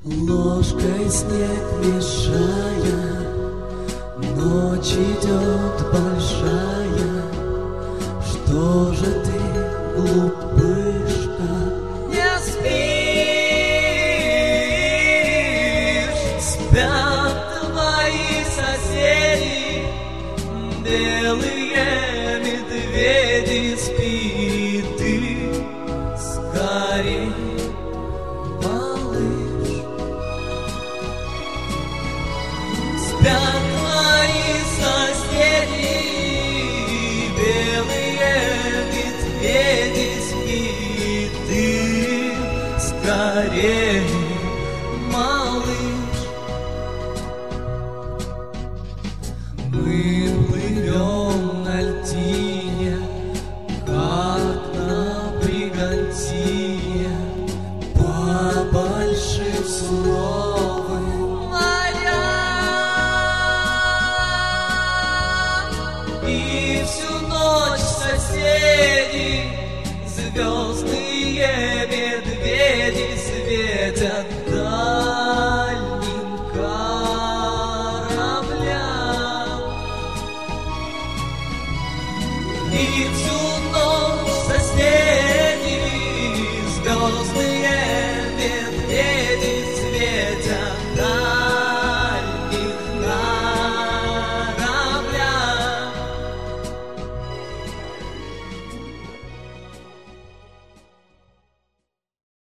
Ложкой снег мешая, ночь идет большая. Что же ты, глупышка, не спишь? Спят твои соседи, белые медведи. Спи ты скорей, малыш. Спят твои соседи, белые медведи. Спи ты скорей, малыш. Мы плывем на льдине, как на бригантине, по большим суровым морям. И всю ночь соседи, звездные медведи, светят